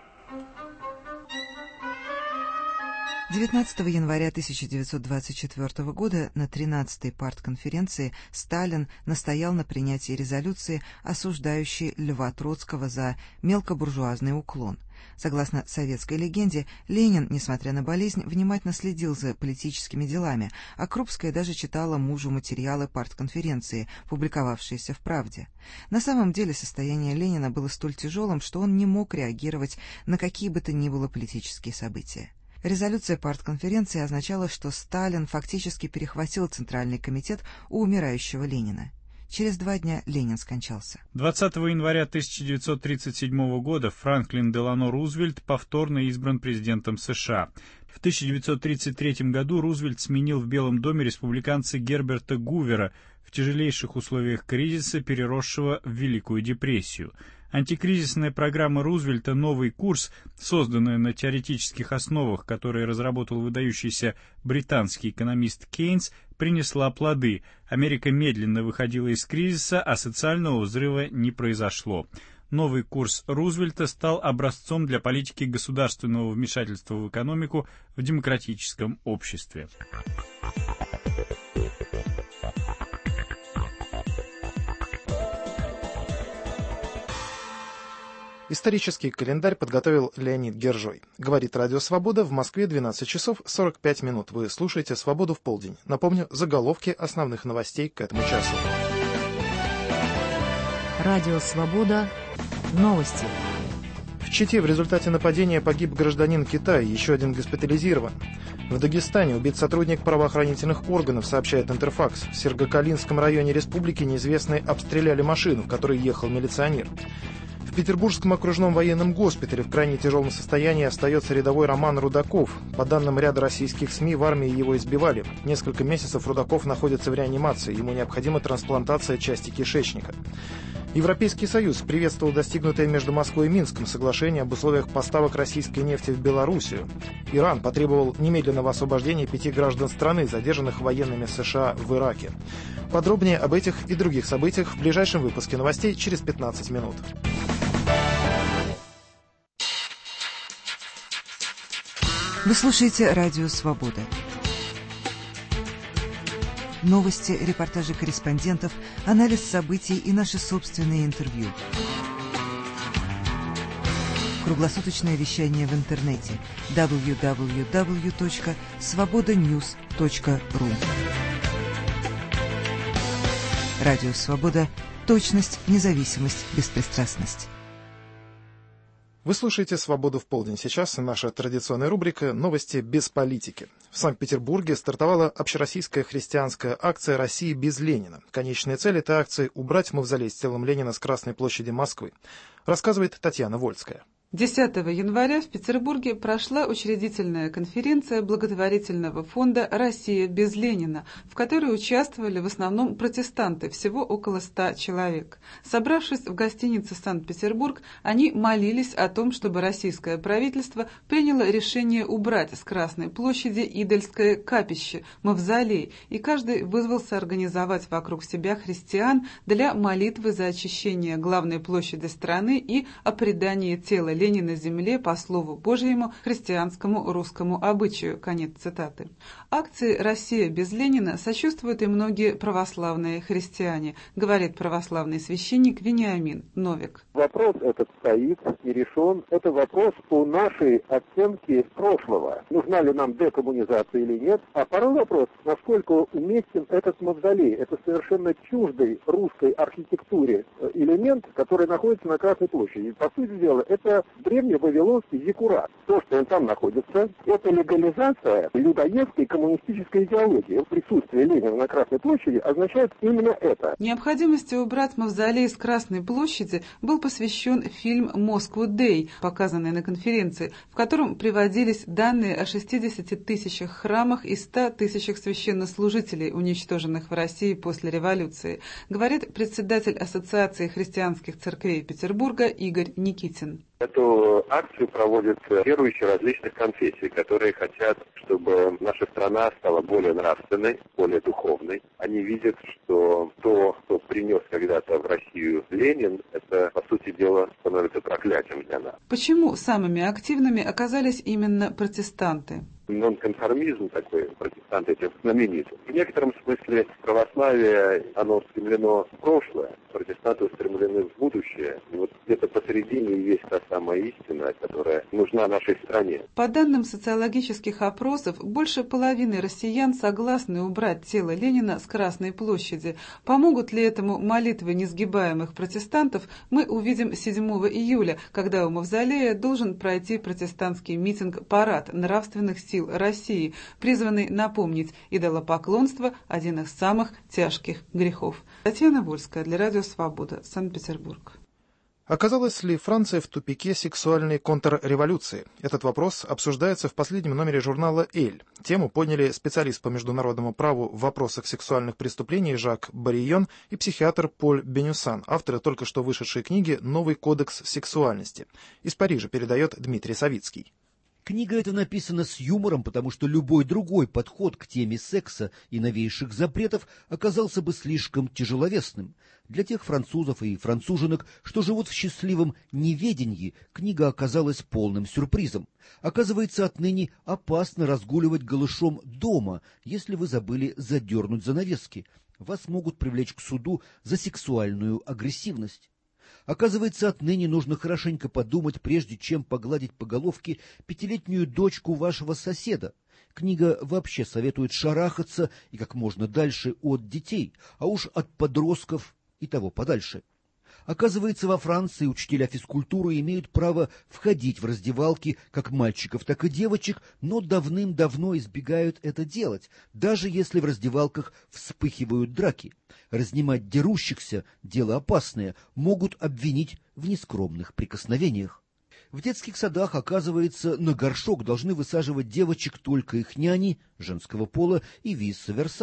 19 января 1924 года на 13-й партконференции Сталин настоял на принятии резолюции, осуждающей Льва Троцкого за мелкобуржуазный уклон. Согласно советской легенде, Ленин, несмотря на болезнь, внимательно следил за политическими делами, а Крупская даже читала мужу материалы партконференции, публиковавшиеся в «Правде». На самом деле состояние Ленина было столь тяжелым, что он не мог реагировать на какие бы то ни было политические события. Резолюция партконференции означала, что Сталин фактически перехватил Центральный комитет у умирающего Ленина. Через 2 дня Ленин скончался. 20 января 1937 года Франклин Делано Рузвельт повторно избран президентом США. В 1933 году Рузвельт сменил в Белом доме республиканца Герберта Гувера в тяжелейших условиях кризиса, переросшего в Великую депрессию. Антикризисная программа Рузвельта «Новый курс», созданная на теоретических основах, которые разработал выдающийся британский экономист Кейнс, принесла плоды. Америка медленно выходила из кризиса, а социального взрыва не произошло. Новый курс Рузвельта стал образцом для политики государственного вмешательства в экономику в демократическом обществе. Исторический календарь подготовил Леонид Гержой. Говорит Радио Свобода, в Москве 12 часов 45 минут. Вы слушаете «Свободу в полдень». Напомню, заголовки основных новостей к этому часу. Радио Свобода. Новости. В Чите в результате нападения погиб гражданин Китая, еще один госпитализирован. В Дагестане убит сотрудник правоохранительных органов, сообщает Интерфакс. В Сергокалинском районе республики неизвестные обстреляли машину, в которой ехал милиционер. В Петербургском окружном военном госпитале в крайне тяжелом состоянии остается рядовой Роман Рудаков. По данным ряда российских СМИ, в армии его избивали. Несколько месяцев Рудаков находится в реанимации, ему необходима трансплантация части кишечника. Европейский Союз приветствовал достигнутое между Москвой и Минском соглашение об условиях поставок российской нефти в Белоруссию. Иран потребовал немедленного освобождения 5 граждан страны, задержанных военными США в Ираке. Подробнее об этих и других событиях в ближайшем выпуске новостей через 15 минут. Вы слушаете «Радио Свобода». Новости, репортажи корреспондентов, анализ событий и наши собственные интервью. Круглосуточное вещание в интернете www.svobodanews.ru. Радио Свобода. Точность, независимость, беспристрастность. Вы слушаете «Свободу в полдень». Сейчас наша традиционная рубрика «Новости без политики». В Санкт-Петербурге стартовала общероссийская христианская акция «Россия без Ленина». Конечная цель этой акции – убрать мавзолей с телом Ленина с Красной площади Москвы. Рассказывает Татьяна Вольская. 10 января в Петербурге прошла учредительная конференция благотворительного фонда «Россия без Ленина», в которой участвовали в основном протестанты, всего около 100 человек. Собравшись в гостинице «Санкт-Петербург», они молились о том, чтобы российское правительство приняло решение убрать с Красной площади идольское капище, мавзолей, и каждый вызвался организовать вокруг себя христиан для молитвы за очищение главной площади страны и о предании тела Ленина на земле по слову Божьему, христианскому русскому обычаю. Конец цитаты. Акции «Россия без Ленина» сочувствуют и многие православные христиане, говорит православный священник Вениамин Новик. Вопрос этот стоит и решен. Это вопрос по нашей оценке прошлого. Нужна ли нам декоммунизация или нет. А второй вопрос, насколько уместен этот мавзолей. Это совершенно чуждый русской архитектуре элемент, который находится на Красной площади. По сути дела, это древневавилонский зиккурат. То, что он там находится, это легализация людоедской коммунистической идеологии. Присутствие Ленина на Красной площади означает именно это. Необходимости убрать мавзолей с Красной площади был посвящен фильм «Москву Дэй», показанный на конференции, в котором приводились данные о 60 тысячах храмах и 100 тысячах священнослужителей, уничтоженных в России после революции, говорит председатель Ассоциации христианских церквей Петербурга Игорь Никитин. Эту акцию проводят верующие различных конфессий, которые хотят, чтобы наша страна стала более нравственной, более духовной. Они видят, что то, что принес когда-то в Россию Ленин, это, по сути дела, становится проклятием для нас. Почему самыми активными оказались именно протестанты? Нонконформизм такой, протестанты этим знаменит. В некотором смысле православие, оно устремлено в прошлое, протестанты устремлены в будущее. И вот где-то посередине есть та самая истина, которая нужна нашей стране. По данным социологических опросов, больше половины россиян согласны убрать тело Ленина с Красной площади. Помогут ли этому молитвы несгибаемых протестантов, мы увидим 7 июля, когда у мавзолея должен пройти протестантский митинг-парад нравственных сил России, призванный напомнить: идолопоклонство – один из самых тяжких грехов. Татьяна Вольская для Радио Свобода, Санкт-Петербург. Оказалась ли Франция в тупике сексуальной контрреволюции? Этот вопрос обсуждается в последнем номере журнала «Эль». Тему подняли специалист по международному праву в вопросах сексуальных преступлений Жак Барийон и психиатр Поль Бенюсан, авторы только что вышедшей книги «Новый кодекс сексуальности». Из Парижа передает Дмитрий Савицкий. Книга эта написана с юмором, потому что любой другой подход к теме секса и новейших запретов оказался бы слишком тяжеловесным. Для тех французов и француженок, что живут в счастливом неведении, книга оказалась полным сюрпризом. Оказывается, отныне опасно разгуливать голышом дома, если вы забыли задернуть занавески. Вас могут привлечь к суду за сексуальную агрессивность. Оказывается, отныне нужно хорошенько подумать, прежде чем погладить по головке 5-летнюю дочку вашего соседа. Книга вообще советует шарахаться и как можно дальше от детей, а уж от подростков и того подальше. Оказывается, во Франции учителя физкультуры имеют право входить в раздевалки как мальчиков, так и девочек, но давным-давно избегают это делать, даже если в раздевалках вспыхивают драки. Разнимать дерущихся – дело опасное, могут обвинить в нескромных прикосновениях. В детских садах, оказывается, на горшок должны высаживать девочек только их няни, женского пола, и вице-верса.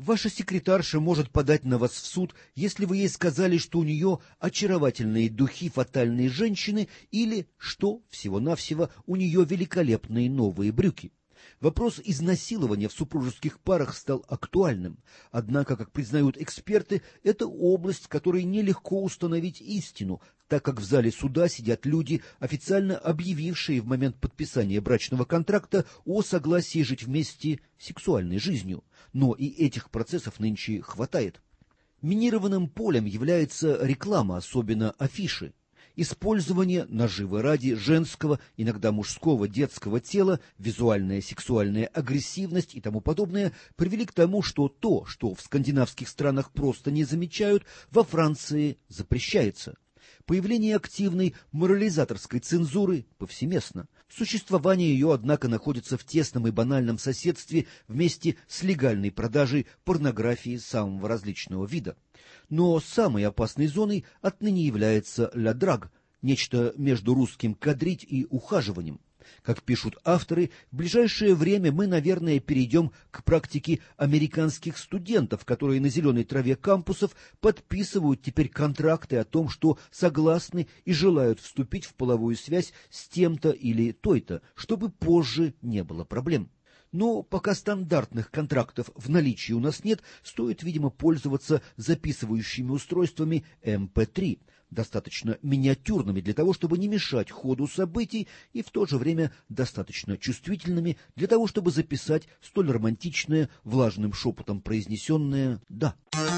Ваша секретарша может подать на вас в суд, если вы ей сказали, что у нее очаровательные духи фатальной женщины или, что всего-навсего, у нее великолепные новые брюки. Вопрос изнасилования в супружеских парах стал актуальным, однако, как признают эксперты, это область, в которой нелегко установить истину, так как в зале суда сидят люди, официально объявившие в момент подписания брачного контракта о согласии жить вместе сексуальной жизнью. Но и этих процессов нынче хватает. Минированным полем является реклама, особенно афиши. Использование наживы ради женского, иногда мужского, детского тела, визуальная сексуальная агрессивность и тому подобное привели к тому, что то, что в скандинавских странах просто не замечают, во Франции запрещается. Появление активной морализаторской цензуры повсеместно. Существование ее, однако, находится в тесном и банальном соседстве вместе с легальной продажей порнографии самого различного вида. Но самой опасной зоной отныне является ля драг, нечто между русским кадрить и ухаживанием. Как пишут авторы, в ближайшее время мы, наверное, перейдем к практике американских студентов, которые на зеленой траве кампусов подписывают теперь контракты о том, что согласны и желают вступить в половую связь с тем-то или той-то, чтобы позже не было проблем. Но пока стандартных контрактов в наличии у нас нет, стоит, видимо, пользоваться записывающими устройствами MP3, достаточно миниатюрными для того, чтобы не мешать ходу событий, и в то же время достаточно чувствительными для того, чтобы записать столь романтичное, влажным шепотом произнесенное «да».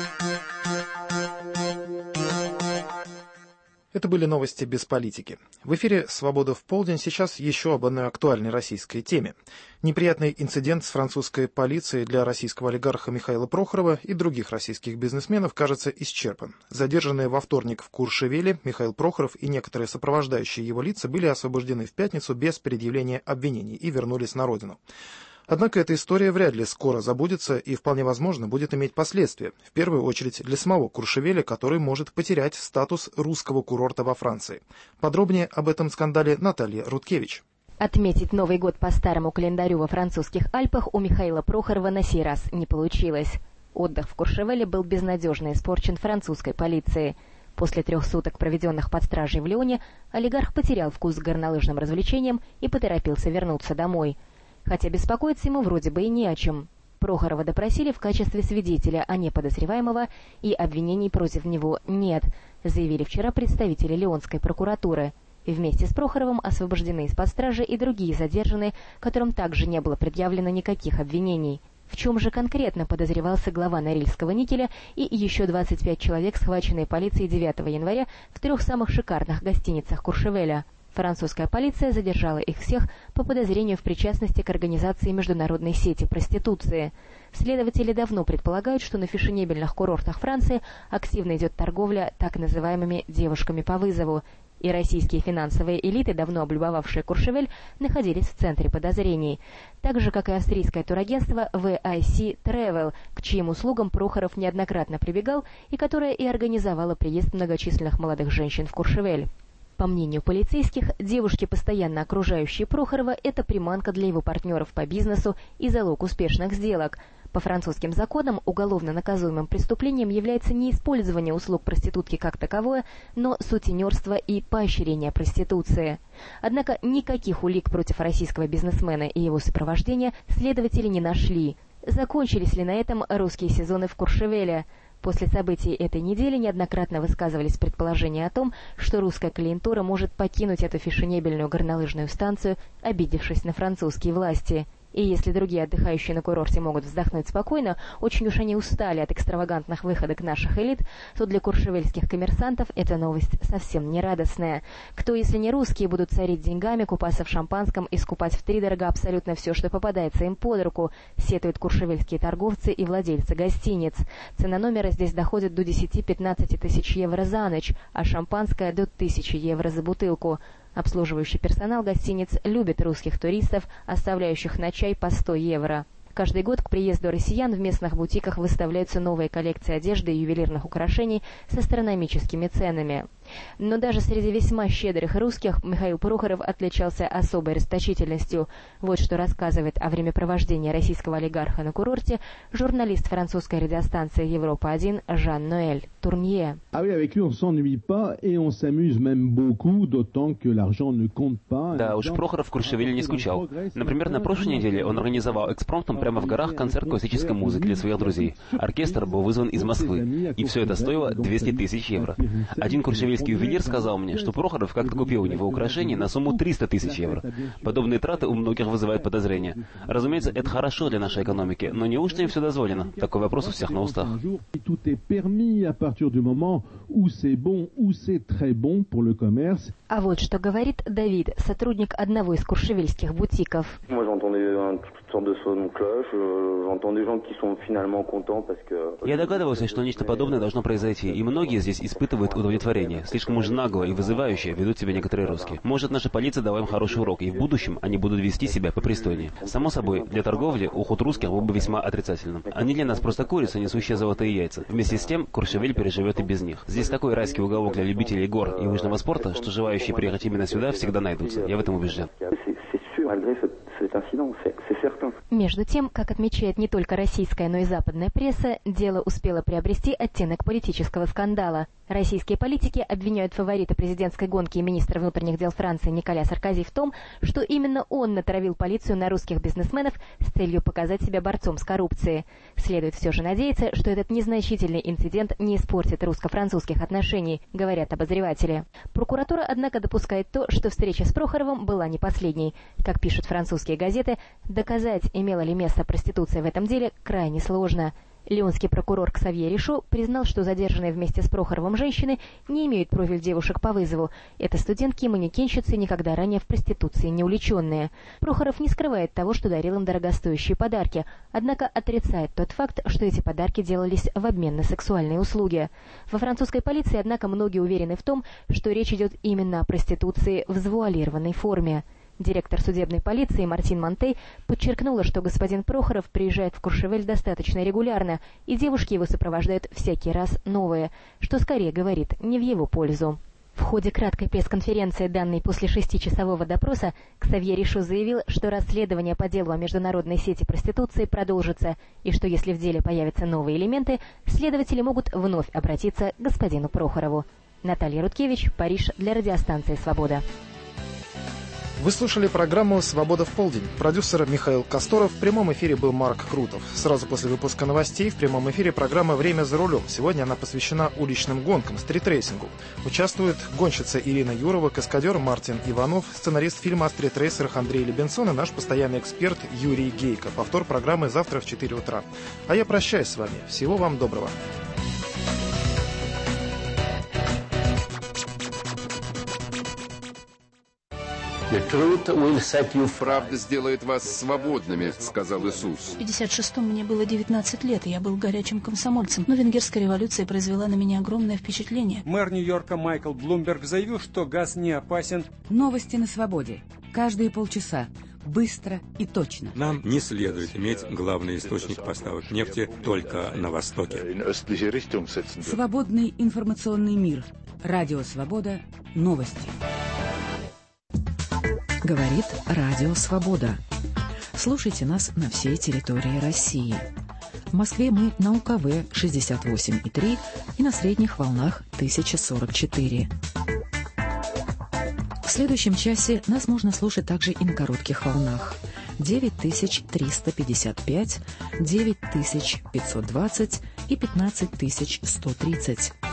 Это были новости без политики. В эфире «Свобода в полдень». Сейчас еще об одной актуальной российской теме. Неприятный инцидент с французской полицией для российского олигарха Михаила Прохорова и других российских бизнесменов, кажется, исчерпан. Задержанные во вторник в Куршевеле Михаил Прохоров и некоторые сопровождающие его лица были освобождены в пятницу без предъявления обвинений и вернулись на родину. Однако эта история вряд ли скоро забудется и, вполне возможно, будет иметь последствия, в первую очередь для самого Куршевеля, который может потерять статус русского курорта во Франции. Подробнее об этом скандале Наталья Рудкевич. Отметить Новый год по старому календарю во французских Альпах у Михаила Прохорова на сей раз не получилось. Отдых в Куршевеле был безнадежно испорчен французской полицией. После 3 суток, проведенных под стражей в Лионе, олигарх потерял вкус к горнолыжным развлечениям и поторопился вернуться домой. Хотя беспокоиться ему вроде бы и не о чем. Прохорова допросили в качестве свидетеля, а не подозреваемого, и обвинений против него нет, заявили вчера представители Лионской прокуратуры. И вместе с Прохоровым освобождены из-под стражи и другие задержанные, которым также не было предъявлено никаких обвинений. В чем же конкретно подозревался глава Норильского никеля и еще 25 человек, схваченные полицией 9 января в 3 самых шикарных гостиницах Куршевеля? Французская полиция задержала их всех по подозрению в причастности к организации международной сети проституции. Следователи давно предполагают, что на фешенебельных курортах Франции активно идет торговля так называемыми «девушками по вызову», и российские финансовые элиты, давно облюбовавшие Куршевель, находились в центре подозрений. Так же, как и австрийское турагентство VIC Travel, к чьим услугам Прохоров неоднократно прибегал и которое и организовало приезд многочисленных молодых женщин в Куршевель. По мнению полицейских, девушки, постоянно окружающие Прохорова, это приманка для его партнеров по бизнесу и залог успешных сделок. По французским законам уголовно наказуемым преступлением является не использование услуг проститутки как таковое, но сутенерство и поощрение проституции. Однако никаких улик против российского бизнесмена и его сопровождения следователи не нашли. Закончились ли на этом русские сезоны в Куршевеле? После событий этой недели неоднократно высказывались предположения о том, что русская клиентура может покинуть эту фешенебельную горнолыжную станцию, обидевшись на французские власти. И если другие отдыхающие на курорте могут вздохнуть спокойно, очень уж они устали от экстравагантных выходок наших элит, то для куршевельских коммерсантов эта новость совсем не радостная. Кто, если не русские, будут царить деньгами, купаться в шампанском и скупать втридорога абсолютно все, что попадается им под руку, сетуют куршевельские торговцы и владельцы гостиниц. Цена номера здесь доходит до 10-15 тысяч евро за ночь, а шампанское до 1000 евро за бутылку. Обслуживающий персонал гостиниц любит русских туристов, оставляющих на чай по 100 евро. Каждый год к приезду россиян в местных бутиках выставляются новые коллекции одежды и ювелирных украшений с астрономическими ценами. Но даже среди весьма щедрых русских Михаил Прохоров отличался особой расточительностью. Вот что рассказывает о времяпровождении российского олигарха на курорте журналист французской радиостанции «Европа-1» Жан-Ноэль Турнье. Да уж, Прохоров в Куршевеле не скучал. Например, на прошлой неделе он организовал экспромтом прямо в горах концерт классической музыки для своих друзей. Оркестр был вызван из Москвы, и все это стоило 200 тысяч евро. Один куршевельский ювелир сказал мне, что Прохоров как-то купил у него украшения на сумму 300 тысяч евро. Подобные траты у многих вызывают подозрения. Разумеется, это хорошо для нашей экономики, но неужто им все дозволено? Такой вопрос у всех на устах. А вот что говорит Давид, сотрудник одного из куршевельских бутиков. Я догадывался, что нечто подобное должно произойти, и многие здесь испытывают удовлетворение. Слишком уж нагло и вызывающе ведут себя некоторые русские. Может, наша полиция дала им хороший урок, и в будущем они будут вести себя попристойнее. Само собой, для торговли уход русских был бы весьма отрицательным. Они для нас просто курицы, несущие золотые яйца. Вместе с тем, Куршевель переживет и без них. Здесь такой райский уголок для любителей гор и лыжного спорта, что желающие приехать именно сюда всегда найдутся. Я в этом убежден. Между тем, как отмечает не только российская, но и западная пресса, дело успело приобрести оттенок политического скандала. Российские политики обвиняют фаворита президентской гонки и министра внутренних дел Франции Николя Саркози в том, что именно он натравил полицию на русских бизнесменов с целью показать себя борцом с коррупцией. Следует все же надеяться, что этот незначительный инцидент не испортит русско-французских отношений, говорят обозреватели. Прокуратура, однако, допускает то, что встреча с Прохоровым была не последней. Как пишут французские газеты, доказать, имела ли место проституция в этом деле, крайне сложно. Лионский прокурор Ксавье Ришо признал, что задержанные вместе с Прохоровым женщины не имеют профиль девушек по вызову. Это студентки и манекенщицы, никогда ранее в проституции не увлеченные. Прохоров не скрывает того, что дарил им дорогостоящие подарки, однако отрицает тот факт, что эти подарки делались в обмен на сексуальные услуги. Во французской полиции, однако, многие уверены в том, что речь идет именно о проституции в завуалированной форме. Директор судебной полиции Мартин Монтей подчеркнула, что господин Прохоров приезжает в Куршевель достаточно регулярно, и девушки его сопровождают всякий раз новые, что скорее говорит не в его пользу. В ходе краткой пресс-конференции, данной после 6-часового допроса, Ксавье Ришо заявил, что расследование по делу о международной сети проституции продолжится, и что если в деле появятся новые элементы, следователи могут вновь обратиться к господину Прохорову. Наталья Рудкевич, Париж, для радиостанции «Свобода». Вы слушали программу «Свобода в полдень». Продюсер Михаил Косторов. В прямом эфире был Марк Крутов. Сразу после выпуска новостей в прямом эфире программа «Время за рулем». Сегодня она посвящена уличным гонкам, стритрейсингу. Участвуют гонщица Ирина Юрова, каскадер Мартин Иванов, сценарист фильма о стритрейсерах Андрей Лебенсон и наш постоянный эксперт Юрий Гейко. Повтор программы завтра в 4 утра. А я прощаюсь с вами. Всего вам доброго. «Правда сделает вас свободными», — сказал Иисус. В 56-м мне было 19 лет, и я был горячим комсомольцем. Но венгерская революция произвела на меня огромное впечатление. Мэр Нью-Йорка Майкл Блумберг заявил, что газ не опасен. Новости на свободе. Каждые полчаса. Быстро и точно. Нам не следует иметь главный источник поставок нефти только на Востоке. Свободный информационный мир. Радио «Свобода». Новости. Говорит Радио Свобода. Слушайте нас на всей территории России. В Москве мы на УКВ 68,3 и на средних волнах 1044. В следующем часе нас можно слушать также и на коротких волнах 9355, 9520 и 15130.